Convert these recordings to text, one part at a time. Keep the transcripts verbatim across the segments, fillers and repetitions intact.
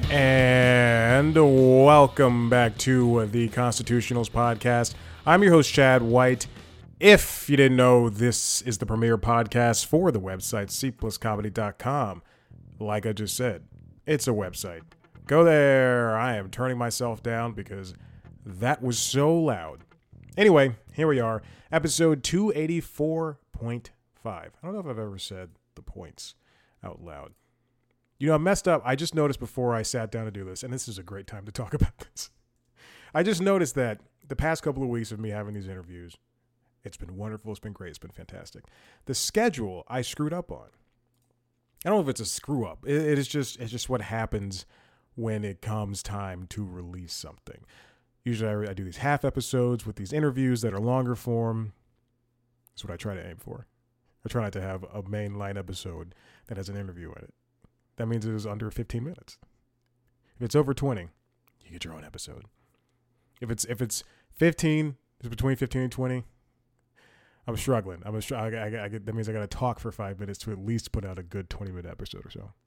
And welcome back to the Constitutionals podcast. I'm your host, Chad White. If you didn't know, this is the premier podcast for the website, c plus comedy dot com. Like I just said, it's a website. Go there. I am turning myself down because that was so loud. Anyway, here we are, episode two eighty-four point five. I don't know if I've ever said the points out loud. You know, I messed up. I just noticed before I sat down to do this, and this is a great time to talk about this. I just noticed that the past couple of weeks of me having these interviews, it's been wonderful. It's been great. It's been fantastic. The schedule I screwed up on. I don't know if it's a screw up. It, it is just it's just what happens when it comes time to release something. Usually I, I do these half episodes with these interviews that are longer form. That's what I try to aim for. I try not to have a mainline episode that has an interview in it. That means it is under fifteen minutes. If it's over twenty, you get your own episode. If it's if it's fifteen, it's between fifteen and twenty. I'm struggling. I'm a, I, I, I get, that means I got to talk for five minutes to at least put out a good twenty minute episode or so.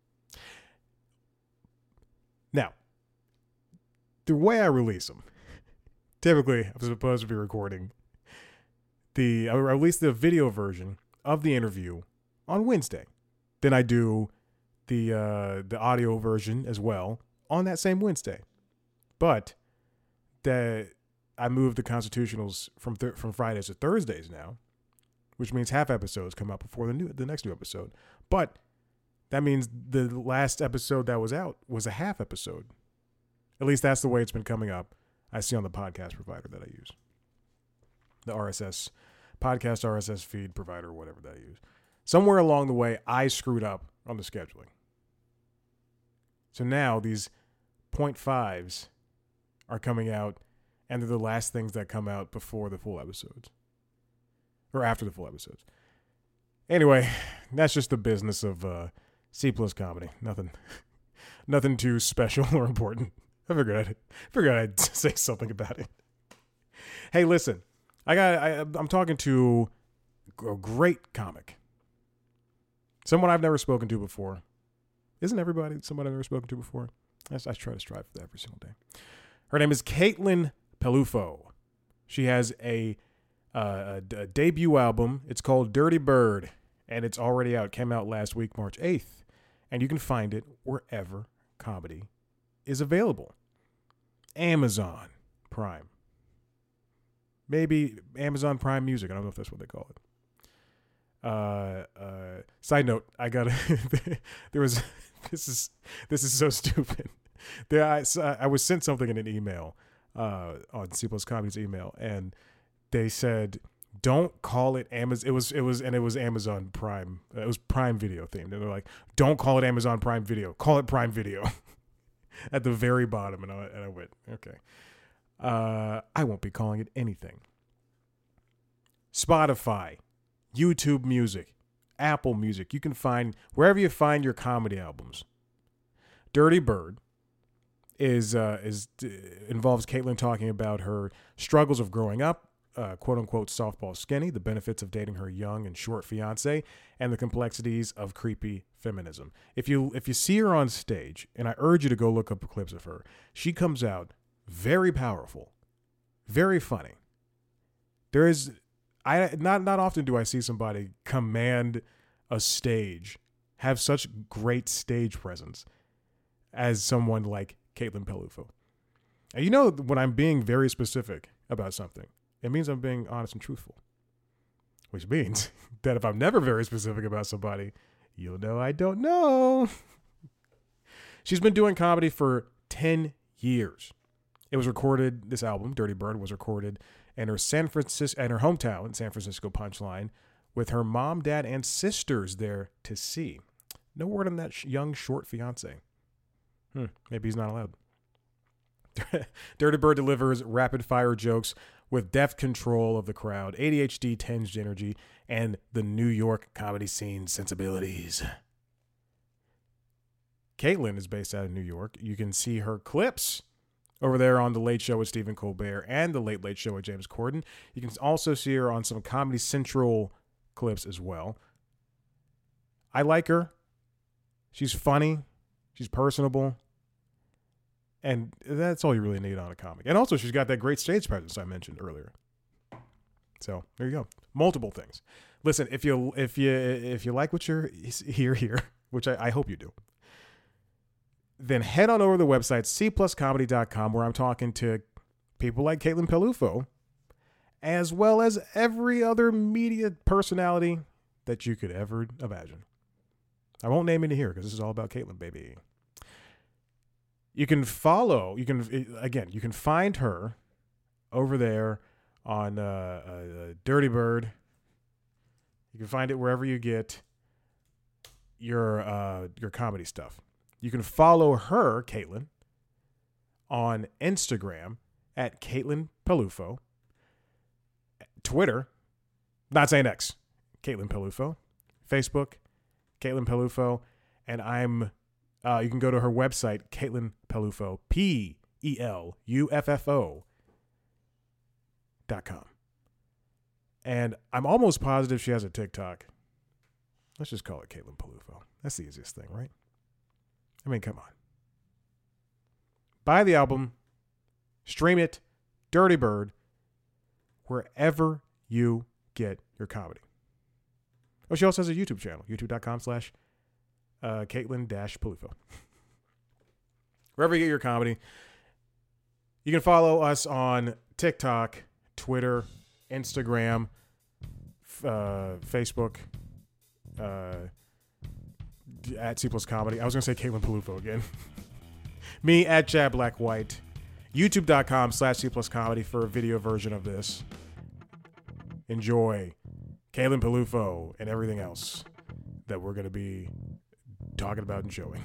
Now, the way I release them, typically I'm supposed to be recording the I release the video version of the interview on Wednesday. Then I do the uh, the audio version as well on that same Wednesday. But that I moved the Constitutionals from th- from Fridays to Thursdays now, which means half episodes come out before the new the next new episode. But that means the last episode that was out was a half episode. At least that's the way it's been coming up. I see on the podcast provider that I use. The R S S, podcast R S S feed provider, whatever that I use. Somewhere along the way, I screwed up on the scheduling. So now these point fives are coming out, and they're the last things that come out before the full episodes. Or after the full episodes. Anyway, that's just the business of uh, C plus comedy. Nothing nothing too special or important. I figured I'd, figured I'd say something about it. Hey, listen. I got. I, I'm talking to a great comic. Someone I've never spoken to before. Isn't everybody someone I've never spoken to before? I, I try to strive for that every single day. Her name is Caitlin Peluffo. She has a, uh, a, a debut album. It's called Dirty Bird, and it's already out. It came out last week, March eighth, and you can find it wherever comedy is available. Amazon Prime. Maybe Amazon Prime Music. I don't know if that's what they call it. Uh, uh, side note, I got there was this is this is so stupid. There, I I was sent something in an email, uh, on C plus Comedy's email, and they said don't call it Amazon. It was it was and it was Amazon Prime. It was Prime Video themed. And they're like, don't call it Amazon Prime Video. Call it Prime Video. At the very bottom, and I and I went okay. Uh, I won't be calling it anything. Spotify. YouTube Music, Apple Music. You can find wherever you find your comedy albums. Dirty Bird is uh, is uh, involves Caitlin talking about her struggles of growing up, uh, quote unquote softball skinny, the benefits of dating her young and short fiance, and the complexities of creepy feminism. If you if you see her on stage, and I urge you to go look up clips of her, she comes out very powerful, very funny. There is. I not not often do I see somebody command a stage, have such great stage presence as someone like Caitlin Peluffo. And you know, when I'm being very specific about something, it means I'm being honest and truthful. Which means that if I'm never very specific about somebody, you'll know I don't know. She's been doing comedy for ten years. It was recorded, this album, Dirty Bird, was recorded in her San Francisco, in her hometown, San Francisco Punchline, with her mom, dad, and sisters there to see. No word on that young, short fiance. Hmm, maybe he's not allowed. Dirty Bird delivers rapid-fire jokes with deft control of the crowd, A D H D-tinged energy, and the New York comedy scene sensibilities. Caitlin is based out of New York. You can see her clips over there on The Late Show with Stephen Colbert and The Late Late Show with James Corden. You can also see her on some Comedy Central clips as well. I like her. She's funny. She's personable. And that's all you really need on a comic. And also, she's got that great stage presence I mentioned earlier. So there you go. Multiple things. Listen, if you if you if you like what you're hear here, which I, I hope you do, then head on over to the website c plus comedy dot com, where I'm talking to people like Caitlin Peluffo, as well as every other media personality that you could ever imagine. I won't name any here because this is all about Caitlin, baby. You can follow, you can, again, you can find her over there on uh, uh, Dirty Bird. You can find it wherever you get your uh, your comedy stuff. You can follow her, Caitlin, on Instagram at Caitlin Peluffo. Twitter, not saying X, Caitlin Peluffo. Facebook, Caitlin Peluffo. And I'm, uh, you can go to her website, Caitlin Peluffo, P E L U F F O dot com. And I'm almost positive she has a TikTok. Let's just call it Caitlin Peluffo. That's the easiest thing, right? I mean, come on. Buy the album, stream it, Dirty Bird, wherever you get your comedy. Oh, she also has a YouTube channel, youtube.com slash Caitlin dash Peluffo. Wherever you get your comedy. You can follow us on TikTok, Twitter, Instagram, uh, Facebook, uh, at C Plus Comedy. I was going to say Caitlin Peluffo again. Me at Chad Black White. YouTube.com slash C Plus Comedy for a video version of this. Enjoy Caitlin Peluffo and everything else that we're going to be talking about and showing.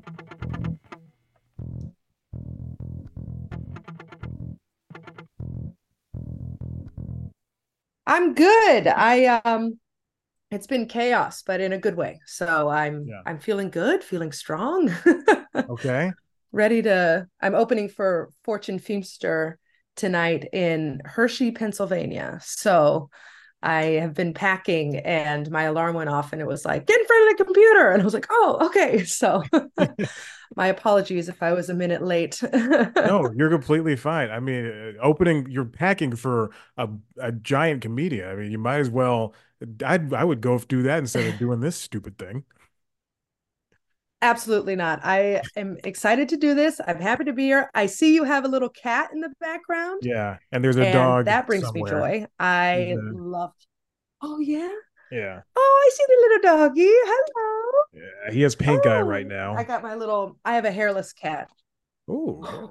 I'm good. I um it's been chaos, but in a good way. So I'm yeah. I'm feeling good, feeling strong. Okay. Ready to I'm opening for Fortune Feimster tonight in Hershey, Pennsylvania. So I have been packing and my alarm went off and it was like, get in front of the computer. And I was like, oh, okay. So my apologies if I was a minute late. No, you're completely fine. I mean, opening, you're packing for a, a giant comedian. I mean, you might as well, I'd, I would go do that instead of doing this stupid thing. Absolutely not. I am excited to do this. I'm happy to be here. I see you have a little cat in the background. Yeah. And there's a and dog. That brings somewhere. me joy. I a... love. Oh, yeah. Yeah. Oh, I see the little doggy. Hello. Yeah. He has pink oh, eye right now. I got my little, I have a hairless cat. Ooh.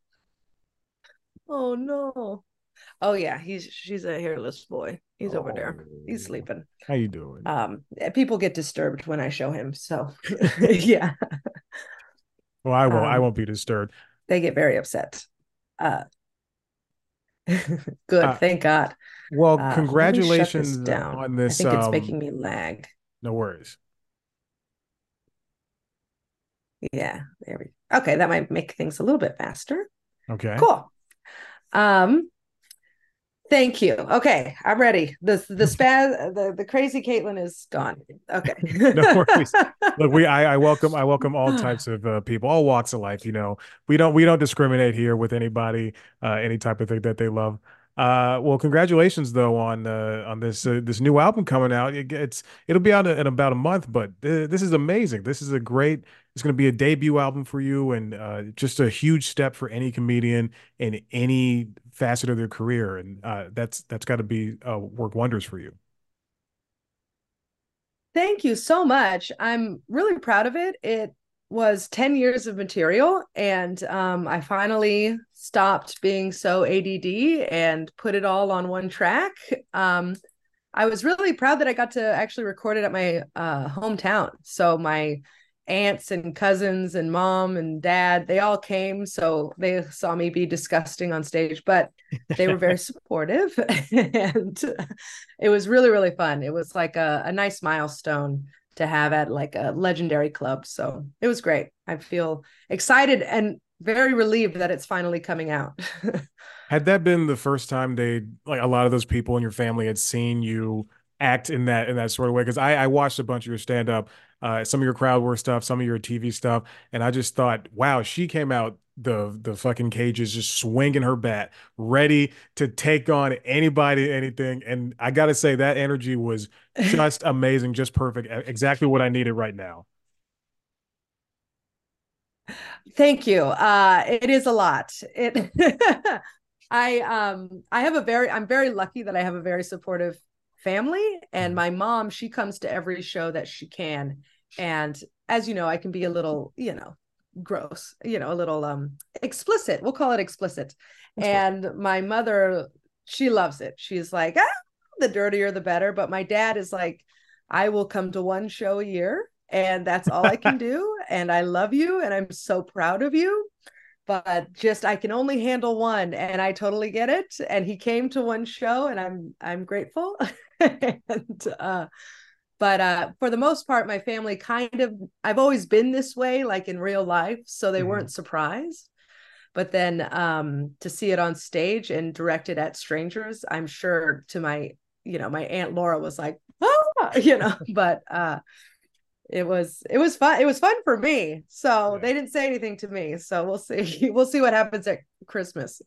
Oh, no. Oh, yeah. He's, she's a hairless boy. He's oh. over there. He's sleeping. How you doing? Um, people get disturbed when I show him. So, yeah. Well, I won't. Um, I won't be disturbed. They get very upset. Uh, good. Uh, thank God. Well, uh, congratulations this down. on this. I think it's um, making me lag. No worries. Yeah. There we go. Okay, that might make things a little bit faster. Okay. Cool. Um. Thank you. Okay, I'm ready. The the spaz the, the crazy Caitlin is gone. Okay. No worries. Look, we I, I welcome I welcome all types of uh, people, all walks of life. You know, we don't we don't discriminate here with anybody, uh, any type of thing that they love. Uh, well, congratulations though on uh, on this uh, this new album coming out. It, it's it'll be out in about a month, but uh, this is amazing. This is a great. It's going to be a debut album for you, and uh, just a huge step for any comedian in any facet of their career, and uh, that's that's got to be uh, work wonders for you. Thank you so much. I'm really proud of it. It was ten years of material, and um, I finally stopped being so A D D and put it all on one track. Um, I was really proud that I got to actually record it at my uh, hometown. So my aunts and cousins and mom and dad, they all came. So they saw me be disgusting on stage, but they were very supportive. And it was really, really fun. It was like a, a nice milestone to have at like a legendary club. So it was great. I feel excited and very relieved that it's finally coming out. Had that been the first time they, like a lot of those people in your family had seen you act in that in that sort of way. Because I, I watched a bunch of your stand up, uh, some of your crowd work stuff, some of your T V stuff, and I just thought, wow, she came out the the fucking cages just swinging her bat, ready to take on anybody, anything. And I gotta say that energy was just amazing, just perfect, e- exactly what I needed right now. Thank you. Uh, it is a lot. It I um I have a very I'm very lucky that I have a very supportive family, and Mhm. my mom, she comes to every show that she can. And as you know, I can be a little, you know, gross, you know, a little um explicit. We'll call it explicit. That's fine. And my mother, she loves it. She's like, ah, the dirtier the better. But my dad is like, I will come to one show a year and that's all I can do. And I love you and I'm so proud of you, but just I can only handle one, and I totally get it. And he came to one show and I'm I'm grateful. and uh but uh for the most part my family kind of, I've always been this way like in real life, so they Mhm. weren't surprised. But then um to see it on stage and directed at strangers, I'm sure to my, you know, my aunt Laura was like, oh, you know, but uh it was it was fun. It was fun for me. So Yeah. they didn't say anything to me. So we'll see. We'll see what happens at Christmas.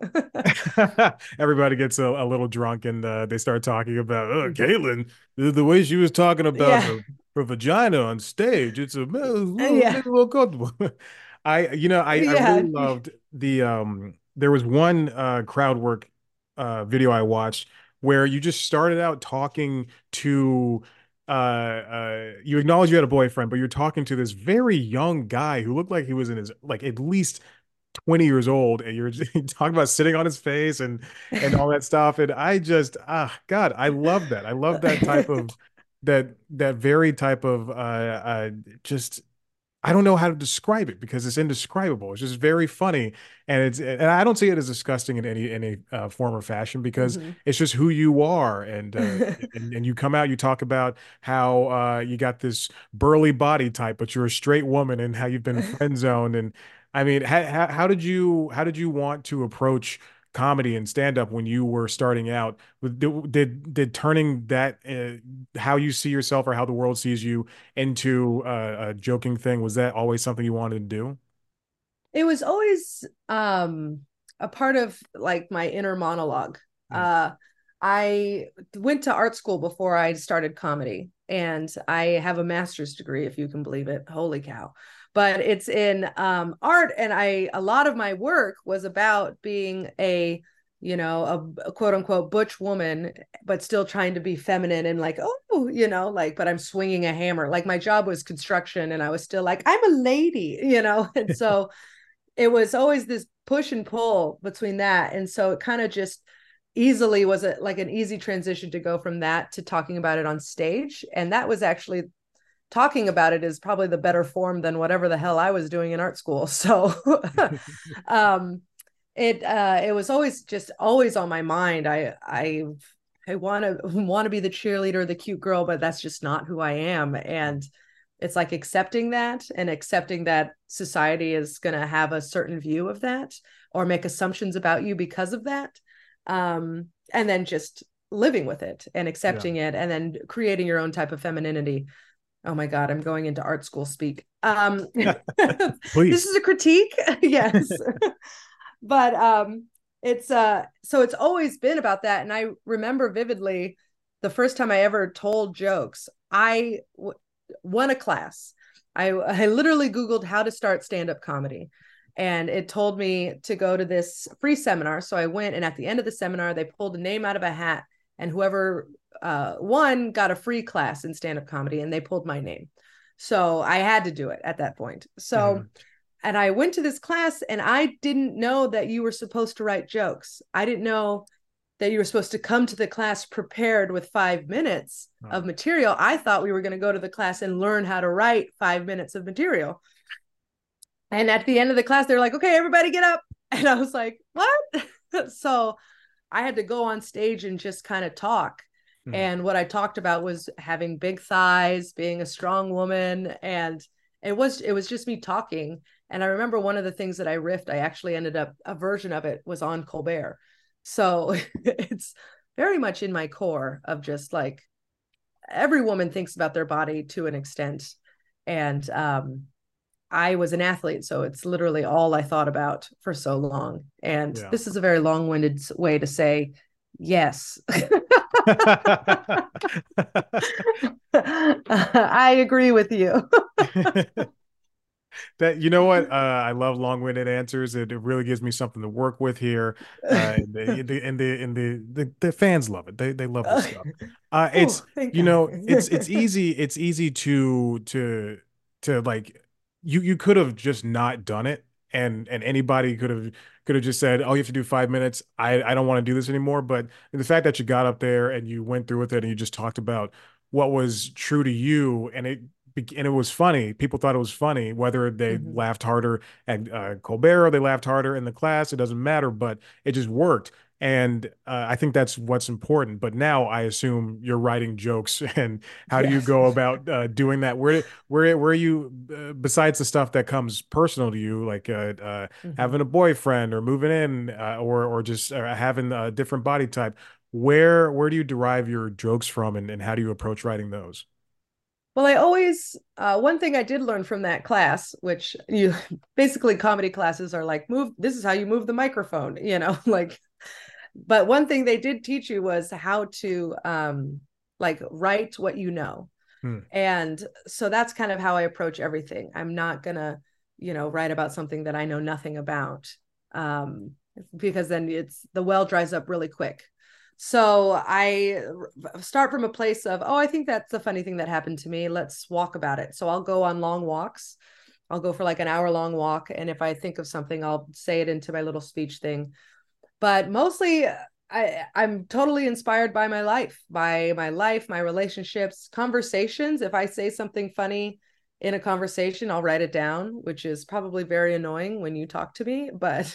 Everybody gets a, a little drunk and uh, they start talking about, oh, Caitlin, the, the way she was talking about Yeah. her, her vagina on stage. It's a, a little, Yeah. a little comfortable. I, you know, I, I really Yeah. loved the, um, there was one uh, crowd work uh, video I watched where you just started out talking to, uh, uh, you acknowledge you had a boyfriend, but you're talking to this very young guy who looked like he was in his, like, at least twenty years old, and you're talking about sitting on his face and and all that stuff. And I just, ah, God, I love that. I love that type of that that very type of uh uh just, I don't know how to describe it because it's indescribable. It's just very funny, and it's and I don't see it as disgusting in any any uh, form or fashion because Mhm. it's just who you are, and uh, and and you come out, you talk about how uh, you got this burly body type, but you're a straight woman, and how you've been friend zoned, and I mean, how, how how did you how did you want to approach comedy and stand up when you were starting out? Did did, did turning that uh, how you see yourself or how the world sees you into a, a joking thing, was that always something you wanted to do? It was always um a part of like my inner monologue. Mm. Uh I went to art school before I started comedy, and I have a master's degree, if you can believe it. Holy cow. But it's in um art, and I a lot of my work was about being a, you know, a, a quote unquote butch woman, but still trying to be feminine and like, oh, you know, like, but I'm swinging a hammer. Like my job was construction and I was still like, I'm a lady, you know. And so it was always this push and pull between that. And so it kind of just easily was a, like an easy transition to go from that to talking about it on stage. And that was actually, talking about it is probably the better form than whatever the hell I was doing in art school. So um it uh it was always just always on my mind. I I I want to want to be the cheerleader, the cute girl, but that's just not who I am. And it's like accepting that, and accepting that society is going to have a certain view of that or make assumptions about you because of that. Um, and then just living with it and Yeah. accepting it, and then creating your own type of femininity. Oh my God, I'm going into art school speak. Um, this Please. is a critique. Yes. But um it's uh so it's always been about that. And I remember vividly the first time I ever told jokes. I w- won a class. I I literally Googled how to start stand-up comedy, and it told me to go to this free seminar. So I went, and at the end of the seminar they pulled a name out of a hat, and whoever uh won got a free class in stand-up comedy, and they pulled my name. So I had to do it at that point. So Mhm. and I went to this class, and I didn't know that you were supposed to write jokes. I didn't know that you were supposed to come to the class prepared with five minutes of Oh. material. I thought we were going to go to the class and learn how to write five minutes of material. And at the end of the class, they're like, okay, everybody get up. And I was like, what? So I had to go on stage and just kind of talk. Mhm. And what I talked about was having big thighs, being a strong woman. And it was it was just me talking. And I remember one of the things that I riffed, I actually ended up, a version of it was on Colbert. So it's very much in my core of just like every woman thinks about their body to an extent. And um, I was an athlete, so it's literally all I thought about for so long. And Yeah. this is a very long-winded way to say yes. I agree with you. That, you know what? Uh, I love long-winded answers. It, it really gives me something to work with here. Uh, and the, the and the and the, the the fans love it. They they love this stuff. Uh, it's Oh, thank you God. know it's it's easy it's easy to to to like you you could have just not done it, and and anybody could have could have just said, oh, you have to do five minutes. I I don't want to do this anymore. But the fact that you got up there and you went through with it and you just talked about what was true to you, and it and it was funny. People thought it was funny, whether they Mhm. laughed harder at uh, Colbert or they laughed harder in the class. It doesn't matter, but it just worked. And uh, I think that's what's important. But now I assume you're writing jokes, and how do you Yes. go about uh, doing that? Where, where, where are you? Uh, besides the stuff that comes personal to you, like uh, uh, Mhm. having a boyfriend or moving in, uh, or or just uh, having a different body type. Where, where do you derive your jokes from, and, and how do you approach writing those? Well, I always, uh, one thing I did learn from that class, which you basically comedy classes are like, move, this is how you move the microphone, you know, like, but one thing they did teach you was how to, um, like write what you know. Hmm. And so that's kind of how I approach everything. I'm not gonna, you know, write about something that I know nothing about. Um, because then it's the well dries up really quick. So I start from a place of, oh, I think that's a funny thing that happened to me. Let's walk about it. So I'll go on long walks. I'll go for like an hour long walk. And if I think of something, I'll say it into my little speech thing. But mostly I, I'm totally inspired by my life, by my life, my relationships, conversations. If I say something funny in a conversation, I'll write it down, which is probably very annoying when you talk to me. But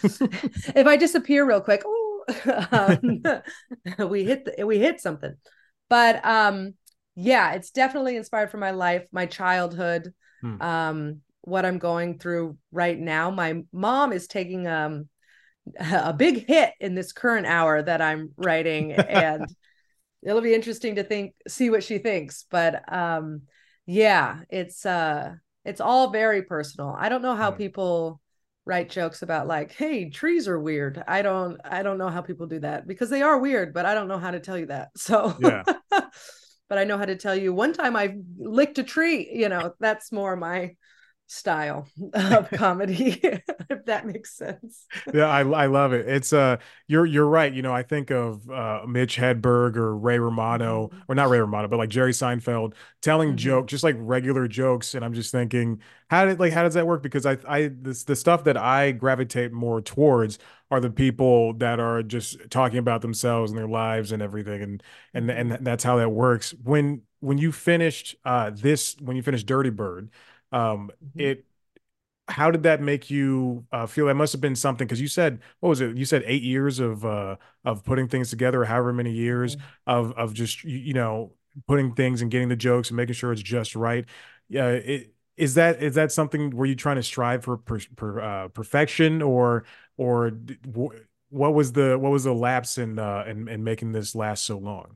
if I disappear real quick, oh, um, we hit the, we hit something. But um, yeah, it's definitely inspired from my life, my childhood, Hmm. um, what I'm going through right now. My mom is taking um a big hit in this current hour that I'm writing, and it'll be interesting to think see what she thinks. But um yeah, it's uh it's all very personal. I don't know how Hmm. people write jokes about like, hey, trees are weird. I don't I don't know how people do that because they are weird, but I don't know how to tell you that. So Yeah. but I know how to tell you one time I licked a tree, you know, that's more my style of comedy, if that makes sense. Yeah, I I love it. It's uh you're you're right. You know, I think of uh Mitch Hedberg or Ray Romano, Mhm. or not Ray Romano, but like Jerry Seinfeld telling Mhm. joke, just like regular jokes, and I'm just thinking, how did like how does that work? Because I I this the stuff that I gravitate more towards are the people that are just talking about themselves and their lives and everything, and and and Mhm. that's how that works. When when you finished uh this when you finished Dirty Bird, um Mhm. it how did that make you uh, feel? That must have been something, because you said, what was it? You said eight years of uh, of putting things together, however many years Mhm. of of just you, you know putting things and getting the jokes and making sure it's just right. Yeah, it, is that is that something? Were you trying to strive for per, per, uh, perfection, or or what was the what was the lapse in uh, in, in making this last so long?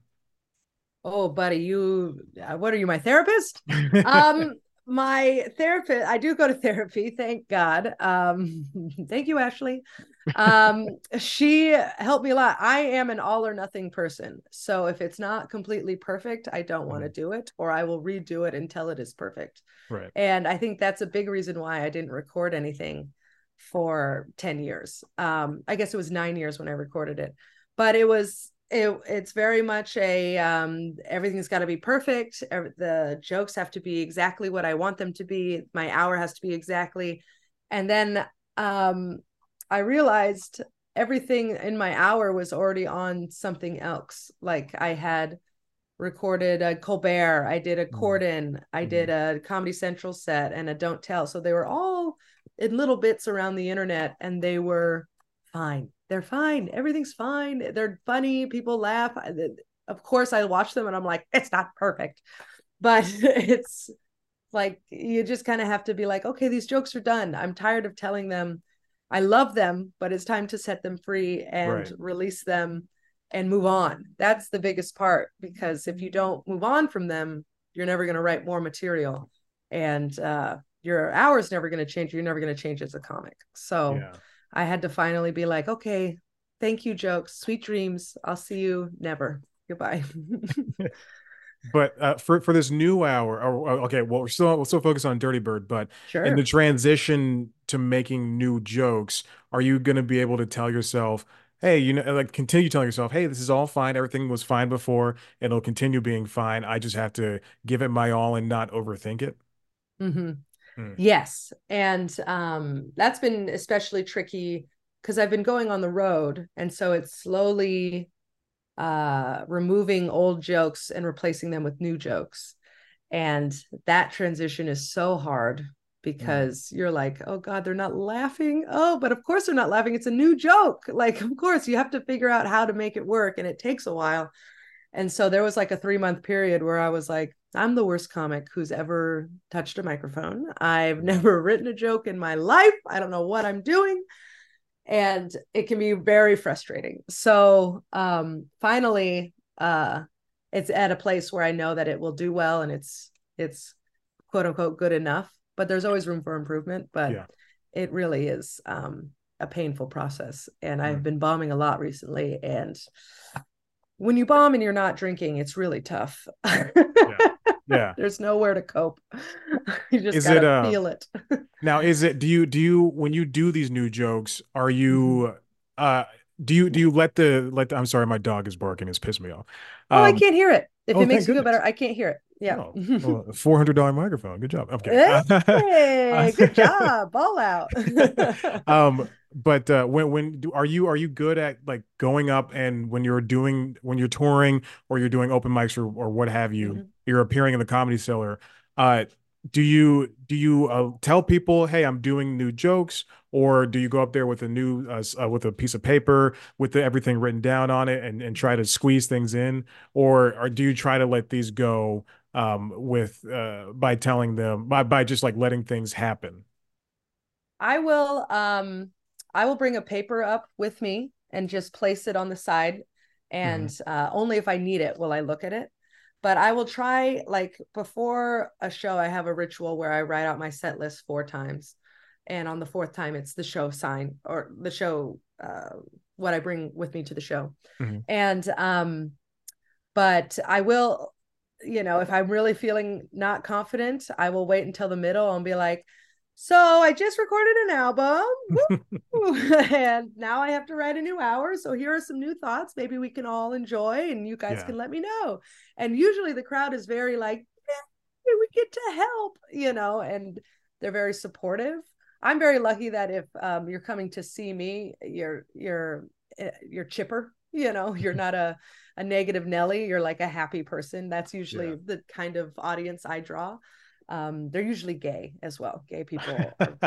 Oh, buddy, you, uh, what are you, my therapist? Um, my therapist, I do go to therapy, thank God. Um, thank you, Ashley. Um, she helped me a lot. I am an all or nothing person. So if it's not completely perfect, I don't want to Mhm. do it, or I will redo it until it is perfect. Right. And I think that's a big reason why I didn't record anything for ten years. Um, I guess it was nine years when I recorded it, but it was it, it's very much a um, everything's got to be perfect. The jokes have to be exactly what I want them to be. My hour has to be exactly. And then um, I realized everything in my hour was already on something else. Like I had recorded a Colbert, I did a Mhm. Corden, I did Mhm. a Comedy Central set and a Don't Tell. So they were all in little bits around the internet, and they were fine. They're fine. Everything's fine. They're funny. People laugh. Of course, I watch them and I'm like, it's not perfect, but it's like you just kind of have to be like, okay, these jokes are done. I'm tired of telling them. I love them, but it's time to set them free and Right. release them and move on. That's the biggest part, because if you don't move on from them, you're never going to write more material, and uh, your hour's never going to change. You're never going to change as a comic. So Yeah. I had to finally be like, okay, thank you, jokes, sweet dreams. I'll see you never. Goodbye. But uh, for for this new hour, or, or- okay, well, we're still we'll still focus on Dirty Bird, but in the Sure. transition to making new jokes, are you going to be able to tell yourself, hey, you know, like continue telling yourself, hey, this is all fine, everything was fine before, and it'll continue being fine. I just have to give it my all and not overthink it. Mm-hmm. Hmm. Yes. And um, that's been especially tricky because I've been going on the road. And so it's slowly uh, removing old jokes and replacing them with new jokes. And that transition is so hard Hmm. because you're like, oh God, they're not laughing. Oh, but of course they're not laughing. It's a new joke. Like, of course, you have to figure out how to make it work. And it takes a while. And so there was like a three month period where I was like, I'm the worst comic who's ever touched a microphone. I've Yeah. never written a joke in my life. I don't know what I'm doing. And it can be very frustrating. So um, finally, uh, it's at a place where I know that it will do well and it's it's quote unquote good enough. But there's always room for improvement. But Yeah. it really is um, a painful process. And I've Hmm. been bombing a lot recently, and when you bomb and you're not drinking, it's really tough. Yeah. Yeah. There's nowhere to cope. You just Is got it to uh feel it. now is it do you do you when you do these new jokes, are Mhm. you uh do you do you let the let the, I'm sorry, my dog is barking, it's pissed me off. Oh, I Um can't hear it. If oh, it thank makes you feel goodness. better, I can't hear it. Yeah. Oh, well, a four hundred dollars microphone. Good job. I'm kidding. Hey, good job. Ball out. Um, but uh, when when do, are you are you good at like going up and when you're doing when you're touring or you're doing open mics or or what have you, Mhm. you're appearing in the Comedy Cellar. Uh, do you do you uh, tell people, hey, I'm doing new jokes, or do you go up there with a new uh, s- uh, with a piece of paper with the, everything written down on it and and try to squeeze things in, or or do you try to let these go um with uh by telling them by by just like letting things happen? I will um I will bring a paper up with me and just place it on the side, Hmm. and uh, only if I need it will I look at it. But I will try, like before a show, I have a ritual where I write out my set list four times. And on the fourth time, it's the show sign or the show, uh, what I bring with me to the show. Hmm. And um, but I will, you know, if I'm really feeling not confident, I will wait until the middle and be like, so I just recorded an album. And now I have to write a new hour. So here are some new thoughts. Maybe we can all enjoy and you guys Yeah. can let me know. And usually the crowd is very like, yeah, we get to help, you know, and they're very supportive. I'm very lucky that if um, you're coming to see me, you're you're eh, you're chipper, you know, you're not a a negative Nelly, you're like a happy person. That's usually Yeah. the kind of audience I draw. Um, they're usually gay as well. Gay people are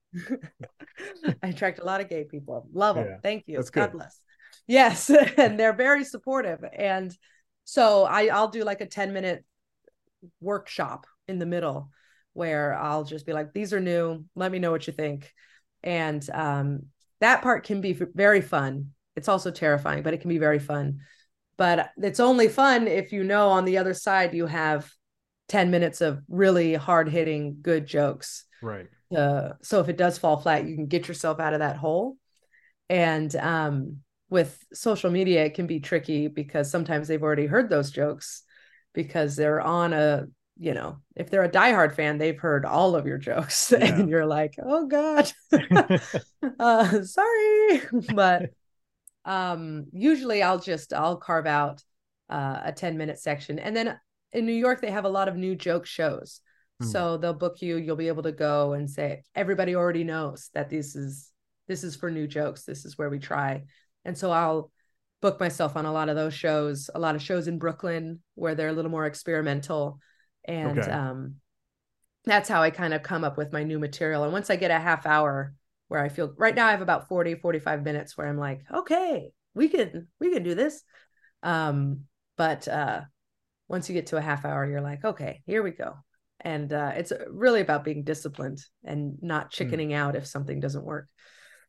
I attract a lot of gay people. Love them. Yeah. Thank you. That's God good. bless. Yes. And they're very supportive. And so I, I'll do like a ten minute workshop in the middle where I'll just be like, these are new. Let me know what you think. And um, that part can be very fun. It's also terrifying, but it can be very fun. But it's only fun if you know on the other side you have ten minutes of really hard hitting good jokes. Right. Uh, so if it does fall flat, you can get yourself out of that hole. And um, with social media, it can be tricky because sometimes they've already heard those jokes because they're on a, you know, if they're a diehard fan, they've heard all of your jokes. Yeah. And you're like, oh God, uh, sorry. But um, usually I'll just, I'll carve out uh, a ten minute section. And then in New York, they have a lot of new joke shows. Hmm. So they'll book you, you'll be able to go and say, everybody already knows that this is this is for new jokes. This is where we try. And so I'll book myself on a lot of those shows, a lot of shows in Brooklyn where they're a little more experimental. And Okay. um, that's how I kind of come up with my new material. And once I get a half hour where I feel right now I have about forty, forty-five minutes where I'm like, okay, we can, we can do this. Um, but uh, once you get to a half hour, you're like, okay, here we go. And uh, it's really about being disciplined and not Hmm. chickening out if something doesn't work.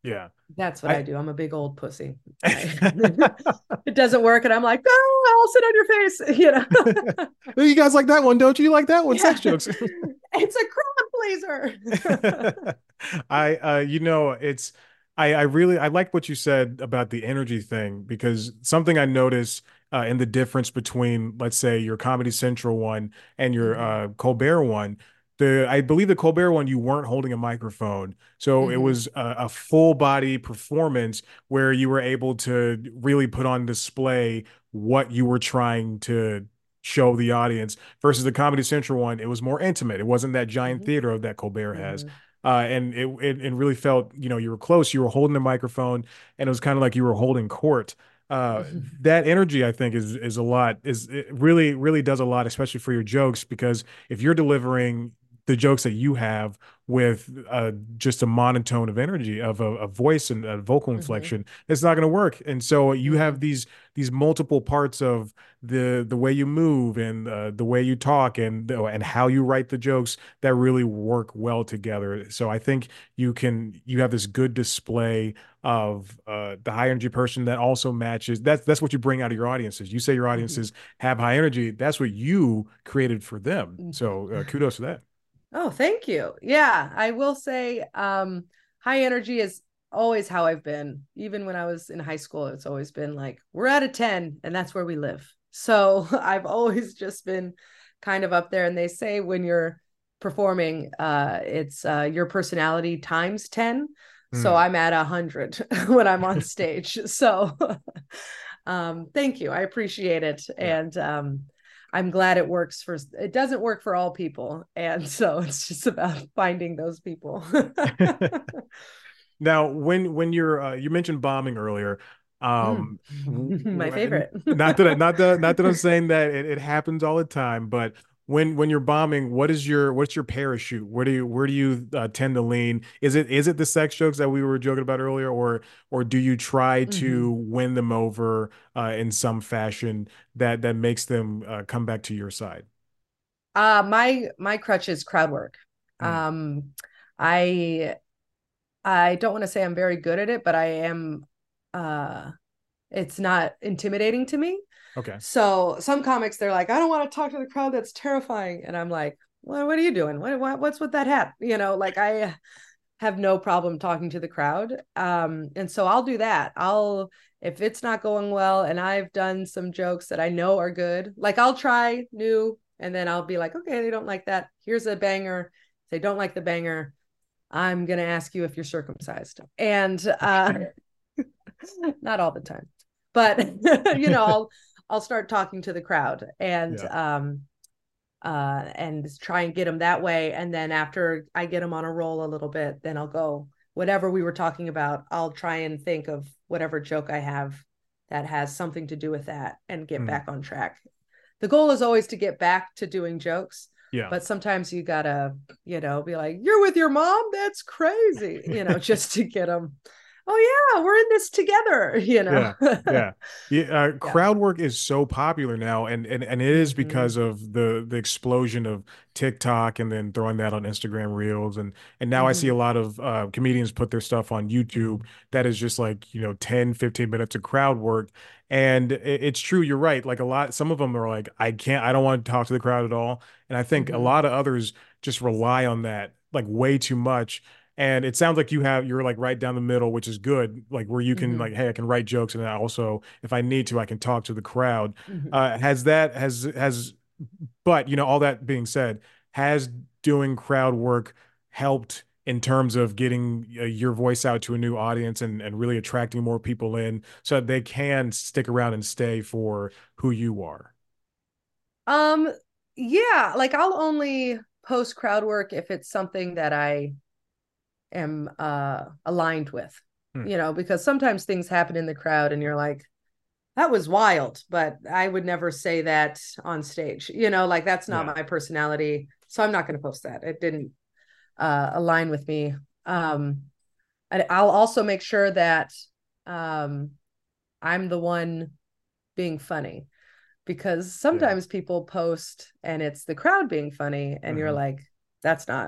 Yeah. That's what I I do. I'm a big old pussy. I, it doesn't work, and I'm like, oh, I'll sit on your face. You know. You guys like that one, don't you? You like that one? Yeah, Sex jokes. it's a crowd pleaser. I uh you know, it's I I really I like what you said about the energy thing because something I noticed uh in the difference between, let's say, your Comedy Central one and your Hmm. uh Colbert one, the I believe the Colbert one you weren't holding a microphone. So it Hmm. was a, a full body performance where you were able to really put on display what you were trying to show the audience versus the Comedy Central one. It was more intimate. It wasn't that giant Hmm. theater that Colbert has. Hmm. Uh, and it, it it really felt, you know, you were close, you were holding the microphone, and it was kind of like you were holding court. Uh, that energy, I think, is is a lot. Is it really really does a lot, especially for your jokes, because if you're delivering the jokes that you have with uh, just a monotone of energy of a, a voice and a vocal Hmm. inflection, it's not going to work. And so you have Hmm. these these multiple parts of the the way you move and uh, the way you talk and and how you write the jokes that really work well together. So I think you can you have this good display of uh, the high energy person that also matches. That's that's what you bring out of your audiences. You say your Hmm. audiences have high energy. That's what you created for them. So uh, kudos to that. Oh, thank you. Yeah, I will say um high energy is always how I've been. Even when I was in high school, it's always been like we're at a ten and that's where we live. So I've always just been kind of up there, and they say when you're performing uh it's uh your personality times ten. So Mm. I'm at a hundred when I'm on stage. So um thank you. I appreciate it. Yeah. And um I'm glad it works for it doesn't work for all people. And so it's just about finding those people. Now, when when you're uh, you mentioned bombing earlier, Mm. um, My w- favorite. not that I- not that not that I'm saying that it, it happens all the time, but when when you're bombing, what is your what's your parachute? Where do you where do you uh, tend to lean? Is it is it the sex jokes that we were joking about earlier, or or do you try to Hmm. win them over uh, in some fashion that that makes them uh, come back to your side? Uh my my crutch is crowd work. Mm, Um I I don't want to say I'm very good at it, but I am uh it's not intimidating to me. okay. So some comics, they're like, I don't want to talk to the crowd. That's terrifying. And I'm like, well, what are you doing? What, what what's with that hat? You know, like I have no problem talking to the crowd. Um, and so I'll do that. I'll if it's not going well and I've done some jokes that I know are good, like I'll try new and then I'll be like, okay, they don't like that. Here's a banger. If they don't like the banger, I'm gonna ask you if you're circumcised. And uh not all the time. But you know, I'll I'll start talking to the crowd and Yeah. um uh, and try and get them that way. And then after I get them on a roll a little bit, then I'll go whatever we were talking about. I'll try and think of whatever joke I have that has something to do with that and get Mm, back on track. The goal is always to get back to doing jokes, yeah. but sometimes you gotta, you know, be like, "You're with your mom? That's crazy," you know, just to get them. Oh yeah, we're in this together, you Yeah, know. yeah, yeah. Uh, Yeah. crowd work is so popular now, and and and it is Hmm. because of the the explosion of TikTok and then throwing that on Instagram Reels, and and now I see a Hmm. lot of uh, comedians put their stuff on YouTube that is just like, you know, ten, fifteen minutes of crowd work, and it, it's true. You're right. Like a lot, some of them are like, I can't, I don't want to talk to the crowd at all, and I think a Hmm. lot of others just rely on that like way too much. And it sounds like you have you're like right down the middle, which is good. Like where you can Hmm. like, hey, I can write jokes, and then I also, if I need to, I can talk to the crowd. Hmm. Uh, has that has has but you know, all that being said, has doing crowd work helped in terms of getting uh, your voice out to a new audience and and really attracting more people in so that they can stick around and stay for who you are? Um, yeah, like I'll only post crowd work if it's something that I am uh aligned with, Hmm. you know, because sometimes things happen in the crowd and you're like, that was wild, but I would never say that on stage, you know, like that's not Yeah. my personality. So I'm not going to post that. It didn't uh align with me. Um, and I'll also make sure that um I'm the one being funny because Yeah. sometimes people post and it's the crowd being funny and you're Hmm. like, that's not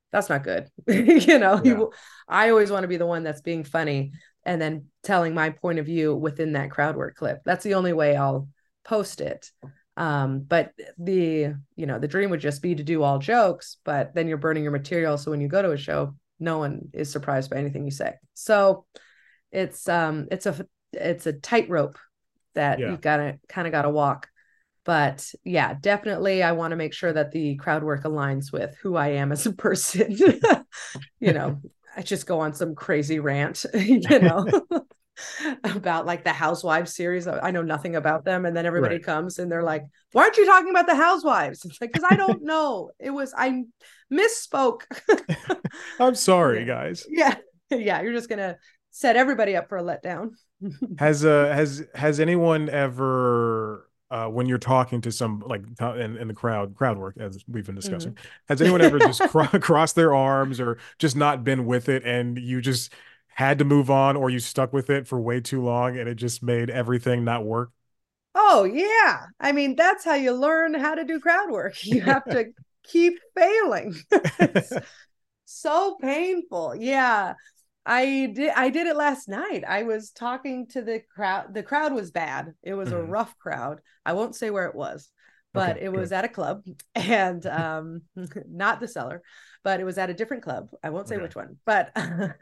That's not good. You know, Yeah. you, I always want to be the one that's being funny and then telling my point of view within that crowd work clip. That's the only way I'll post it. Um, but the, you know, the dream would just be to do all jokes, but then you're burning your material. So when you go to a show, no one is surprised by anything you say. So it's um it's a it's a tightrope that Yeah. you've got to kind of got to walk. But yeah, definitely I want to make sure that the crowd work aligns with who I am as a person. You know, I just go on some crazy rant, you know, about like the Housewives series. I know nothing about them. And then everybody Right. comes and they're like, why aren't you talking about the Housewives? It's like, because I don't know. It was, I misspoke. I'm sorry, Yeah. guys. Yeah. Yeah. You're just going to set everybody up for a letdown. Has uh has has anyone ever uh when you're talking to some like in, in the crowd crowd work as we've been discussing, Mhm. has anyone ever just cro crossed their arms or just not been with it and you just had to move on or you stuck with it for way too long and it just made everything not work? Oh, yeah. I mean, that's how you learn how to do crowd work. You have to keep failing. It's so painful. Yeah. I did I did it last night. I was talking to the crowd. The crowd was bad. It was a Mhm. rough crowd. I won't say where it was, but Okay, it was good. at a club and um not the Cellar, but it was at a different club. I won't say Okay. which one, but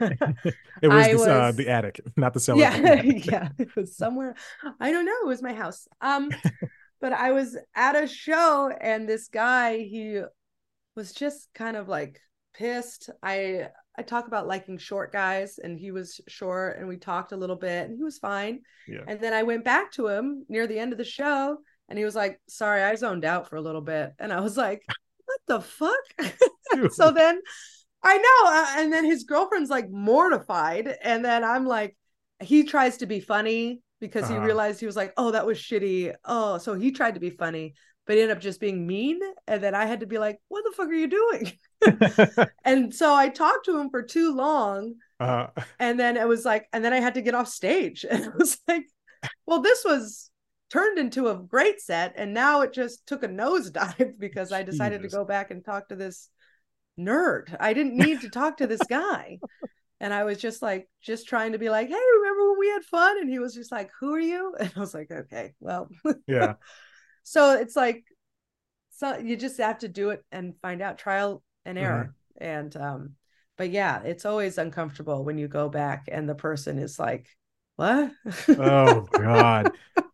It was I this uh was the attic, not the cellar, but the yeah, attic. yeah, it was somewhere. I don't know, it was my house. Um but I was at a show and this guy, he was just kind of like pissed. I I talk about liking short guys and he was short and we talked a little bit and he was fine. Yeah. And then I went back to him near the end of the show and he was like, "Sorry, I zoned out for a little bit." And I was like, "What the fuck?" So Dude. then I know uh, and then his girlfriend's like mortified and then I'm like he tries to be funny because he Uh-huh. realized he was like, "Oh, that was shitty." Oh, so he tried to be funny but he ended up just being mean. And then I had to be like, what the fuck are you doing? And so I talked to him for too long. uh And then it was like, and then I had to get off stage. And it was like, well, this was turned into a great set. And now it just took a nosedive because I decided to Jesus. go back and talk to this nerd. I didn't need to talk to this guy. And I was just like, just trying to be like, hey, remember when we had fun? And he was just like, who are you? And I was like, okay, well. Yeah. So it's like, so you just have to do it and find out, trial and Mhm. error. And um but yeah, it's always uncomfortable when you go back and the person is like, what? Oh God.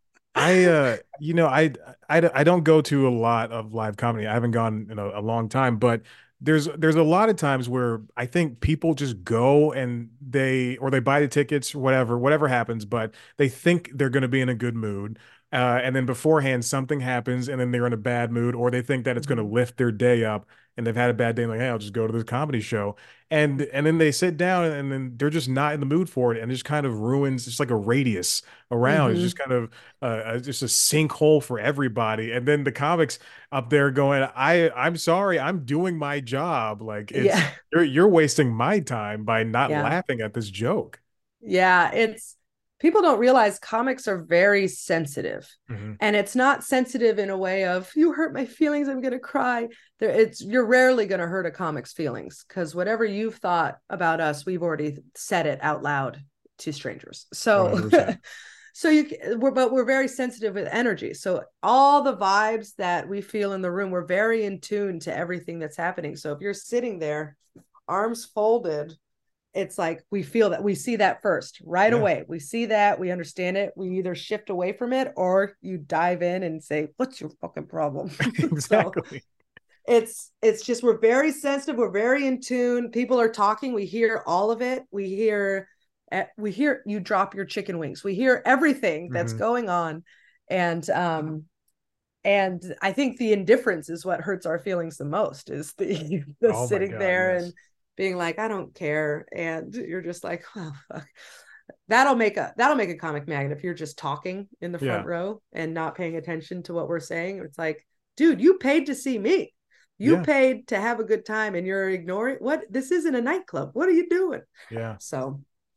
I uh you know I, I I don't go to a lot of live comedy. I haven't gone in a, a long time, but there's there's a lot of times where I think people just go and they or they buy the tickets or whatever whatever happens, but they think they're going to be in a good mood. Uh, and then beforehand something happens and then they're in a bad mood or they think that it's going to Mhm. lift their day up and they've had a bad day and like hey I'll just go to this comedy show and and then they sit down and then they're just not in the mood for it and it just kind of ruins it's like a radius around. It's just Mhm. kind of uh, uh, just a sinkhole for everybody. And then the comics up there going, I I'm sorry, I'm doing my job. Like it's Yeah. you're you're wasting my time by not Yeah. laughing at this joke. Yeah, it's people don't realize comics are very sensitive. Hmm. And it's not sensitive in a way of you hurt my feelings, I'm gonna cry. There, it's you're rarely gonna hurt a comic's feelings because whatever you've thought about us, we've already said it out loud to strangers. So one hundred percent. so you we're but we're very sensitive with energy. So all the vibes that we feel in the room, we're very in tune to everything that's happening. So if you're sitting there, arms folded, it's like we feel that we see that first right Yeah, away. We see that, we understand it. We either shift away from it or you dive in and say, what's your fucking problem? So exactly. it's it's just we're very sensitive, we're very in tune. People are talking, we hear all of it. We hear eh, we hear you drop your chicken wings. We hear everything that's Hmm. going on. And um and I think the indifference is what hurts our feelings the most is the the Oh my sitting God, there and yes. being like, I don't care. And you're just like, oh fuck. That'll make a that'll make a comic magnet if you're just talking in the front Yeah, row and not paying attention to what we're saying. It's like, dude, you paid to see me. You yeah, paid to have a good time and you're ignoring what this isn't a nightclub. What are you doing? yeah. So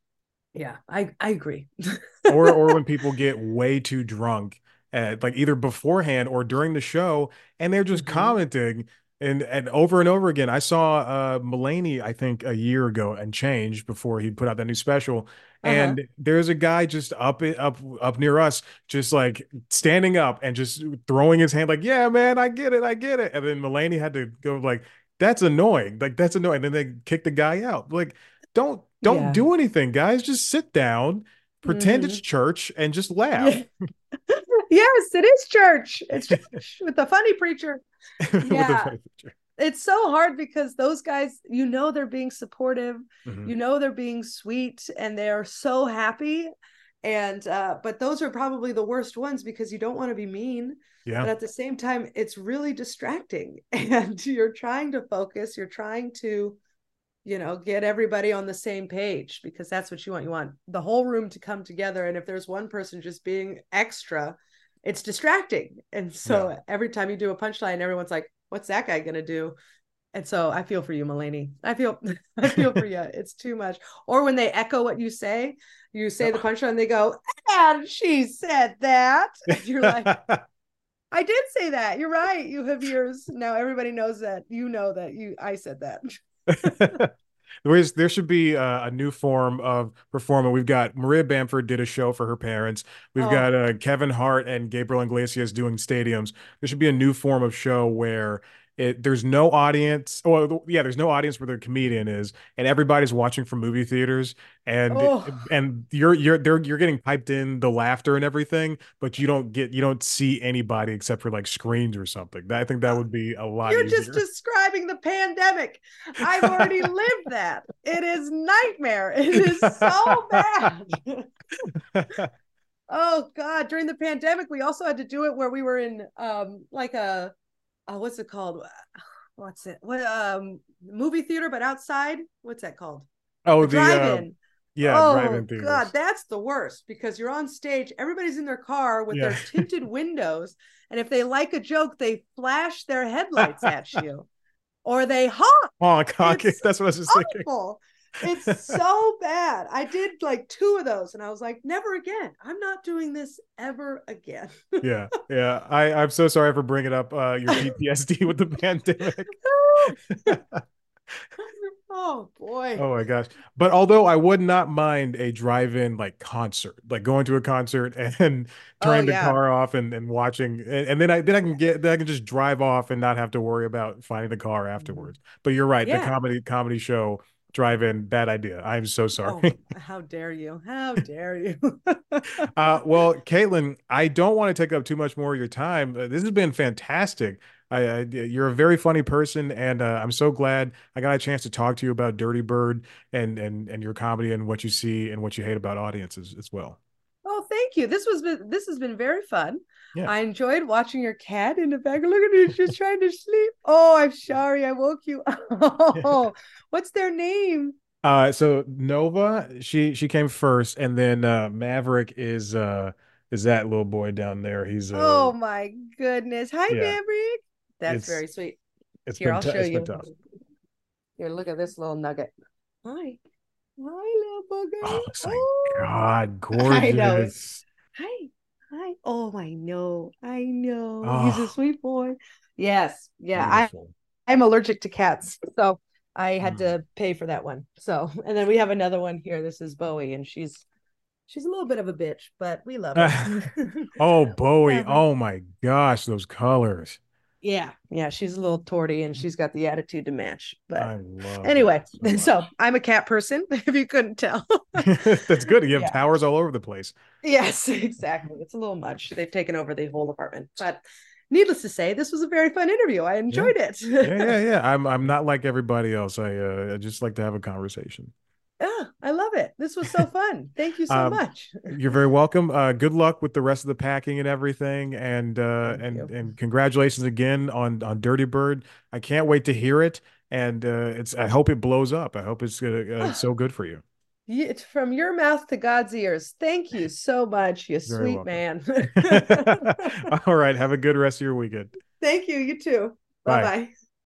yeah, I I agree. Or or when people get way too drunk, at, like either beforehand or during the show, and they're just Mm-hmm. commenting. And and over and over again, I saw uh Mulaney, I think a year ago and change before he put out that new special. Uh-huh. And there's a guy just up up up near us, just like standing up and just throwing his hand like, yeah, man, I get it, I get it. And then Mulaney had to go like, that's annoying. Like that's annoying. And then they kicked the guy out. Like, don't don't Yeah. do anything, guys. Just sit down, pretend it's Hmm. church, and just laugh Yeah. Yes, it is church. It's church with the funny preacher. with a Yeah. funny picture. It's so hard because those guys, you know, they're being supportive, Mhm. you know, they're being sweet, and they're so happy. And uh but those are probably the worst ones because you don't want to be mean, Yeah. but at the same time it's really distracting and you're trying to focus, you're trying to, you know, get everybody on the same page because that's what you want. You want the whole room to come together, and if there's one person just being extra, it's distracting. And Yeah. so every time you do a punchline, everyone's like, what's that guy gonna do? And so I feel for you, Mulaney. I feel I feel for you. It's too much. Or when they echo what you say, you say the punchline, and they go, and she said that. And you're like, I did say that. You're right. You have yours. Now everybody knows that. You know that you I said that. There's, there should be uh, a new form of performing. We've got Maria Bamford did a show for her parents. We've got Oh, uh, Kevin Hart and Gabriel Iglesias doing stadiums. There should be a new form of show where it there's no audience. Well, yeah, there's no audience where the comedian is, and everybody's watching from movie theaters, and oh, and you're you're they're you're getting piped in the laughter and everything, but you don't get you don't see anybody except for like screens or something. I think that would be a lot you're just easier. describing the pandemic. I've already lived that. It is nightmare. It is so bad. Oh God. During the pandemic, we also had to do it where we were in um like a uh, what's it called? What's it? What um movie theater, but outside? What's that called? Oh, A the uh drive-in. yeah, drive-in Oh God, theaters. that's the worst because you're on stage, everybody's in their car with Yeah. their tinted windows, and if they like a joke, they flash their headlights at you or they honk. Honk, honk. It's That's what I was just thinking. awful. It's so bad. I did like two of those and I was like, never again. I'm not doing this ever again. Yeah, yeah. I I'm so sorry for bringing up uh your P T S D with the pandemic. Oh boy. Oh my gosh. But although I would not mind a drive-in like concert, like going to a concert and Oh turning the yeah. car off and, and watching and, and then I then I can get then I can just drive off and not have to worry about finding the car afterwards. But you're right, the Yeah. comedy comedy show drive-in, bad idea. I'm so Oh, sorry. how dare you? How dare you? Uh, well, Caitlin, I don't want to take up too much more of your time. Uh, this has been fantastic. I, I, you're a very funny person, and uh, I'm so glad I got a chance to talk to you about Dirty Bird and and and your comedy and what you see and what you hate about audiences as well. Oh, thank you. This was this has been very fun. Yeah. I enjoyed watching your cat in the back. Look at her, she's trying to sleep. Oh, I'm sorry, I woke you. Oh, what's their name? Uh, so Nova, she she came first, and then uh, Maverick is uh is that little boy down there. He's uh Oh my goodness. Hi, yeah. Maverick. That's It's very sweet. it's Here, been I'll t show it's been you. tough. Here, look at this little nugget. Hi. Hi, little booger. Oh, it's like Oh, God, I know. gorgeous. Hi. Hi. Oh, I know. I know. He's a Oh, sweet boy. Yes. Yeah. I, beautiful. I'm allergic to cats. So I had Mm. to pay for that one. So, and then we have another one here. This is Bowie, and she's she's a little bit of a bitch, but we love her. Oh, We Bowie. love her. Oh my gosh, those colors. Yeah. Yeah. She's a little torty and she's got the attitude to match. But I love that anyway, so so much. I'm a cat person, if you couldn't tell. That's good. You have Yeah. towers all over the place. Yes, exactly. It's a little much. They've taken over the whole apartment. But needless to say, this was a very fun interview. I Yeah. enjoyed it. Yeah, yeah, yeah. I'm I'm not like everybody else. I uh, I just like to have a conversation. Yeah, I love it. This was so fun. Thank you so Um, much. you're very welcome. Uh, good luck with the rest of the packing and everything, and uh, Thank and you. and congratulations again on on Dirty Bird. I can't wait to hear it, and uh, it's. I hope it blows up. I hope it's uh, uh, Oh, so good for you. it's from your mouth to God's ears. Thank you so much, you Very sweet welcome. man. All right. Have a good rest of your weekend. Thank you. You too. Bye Bye. bye.